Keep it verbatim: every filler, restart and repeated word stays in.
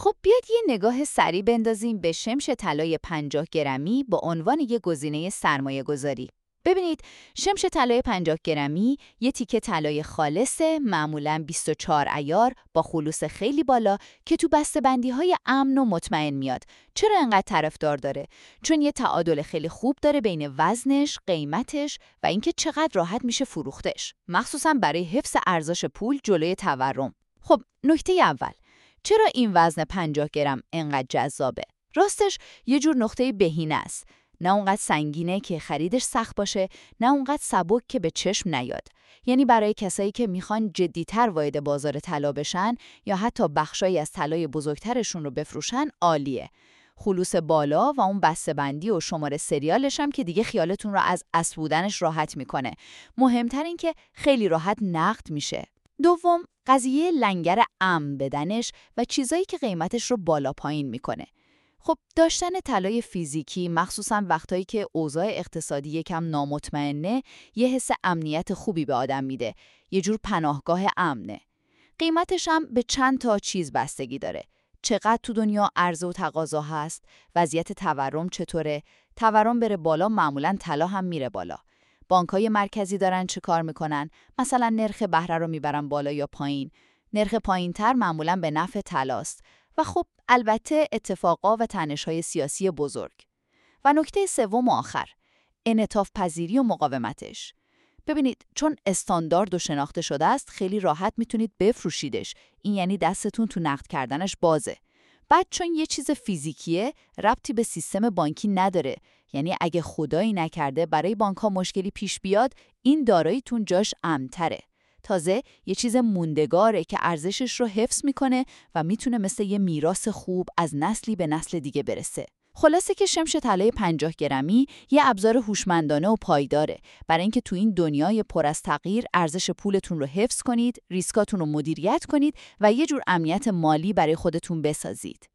خب بیاید یه نگاه سریع بندازیم به شمش طلای پنجاه گرمی با عنوان یه گزینه سرمایه گذاری. ببینید، شمش طلای پنجاه گرمی یه تیکه طلای خالصه، معمولاً بیست و چهار عیار با خلوص خیلی بالا که تو بسته‌بندی‌های امن و مطمئن میاد. چرا انقدر طرفدار داره؟ چون یه تعادل خیلی خوب داره بین وزنش، قیمتش و اینکه چقدر راحت میشه فروختش، مخصوصاً برای حفظ ارزش پول جلوی تورم. خب نکته اول، چرا این وزن پنجاه گرم انقدر جذابه؟ راستش یه جور نقطه بهینه است. نه اونقدر سنگینه که خریدش سخت باشه، نه اونقدر سبک که به چشم نیاد. یعنی برای کسایی که میخوان جدی‌تر وارد بازار طلا بشن یا حتی بخشایی از طلای بزرگترشون رو بفروشن، عالیه. خلوص بالا و اون بسته‌بندی و شماره سریالش هم که دیگه خیالتون رو از اصل بودنش راحت میکنه. مهمتر این که خیلی راحت نقد میشه. دوم، قضیه لنگر امن بدنش و چیزایی که قیمتش رو بالا پایین میکنه. خب داشتن طلای فیزیکی، مخصوصاً وقتایی که اوضاع اقتصادی یکم نامطمئنه، یه حس امنیت خوبی به آدم میده. یه جور پناهگاه امنه. قیمتش هم به چند تا چیز بستگی داره. چقدر تو دنیا عرضه و تقاضا هست؟ وضعیت تورم چطوره؟ تورم بره بالا، معمولاً طلا هم میره بالا. بانک‌های مرکزی دارن چه کار میکنن؟ مثلا نرخ بهره رو میبرن بالا یا پایین. نرخ پایین‌تر معمولاً به نفع طلاست. و خب البته اتفاقا و تنش‌های سیاسی بزرگ. و نکته سوم و آخر، انعطاف پذیری و مقاومتش. ببینید، چون استاندارد و شناخته شده است، خیلی راحت میتونید بفروشیدش. این یعنی دستتون تو نقد کردنش بازه. بعد چون یه چیز فیزیکیه، ربطی به سیستم بانکی نداره. یعنی اگه خدایی نکرده برای بانک‌ها مشکلی پیش بیاد، این داراییتون جاش امن‌تره. تازه یه چیز موندگاره که ارزشش رو حفظ میکنه و میتونه مثل یه میراث خوب از نسلی به نسل دیگه برسه. خلاصه که شمش طلای پنجاه گرمی یه ابزار هوشمندانه و پایداره برای اینکه تو این دنیای پر از تغییر ارزش پولتون رو حفظ کنید، ریسکاتون رو مدیریت کنید و یه جور امنیت مالی برای خودتون بسازید.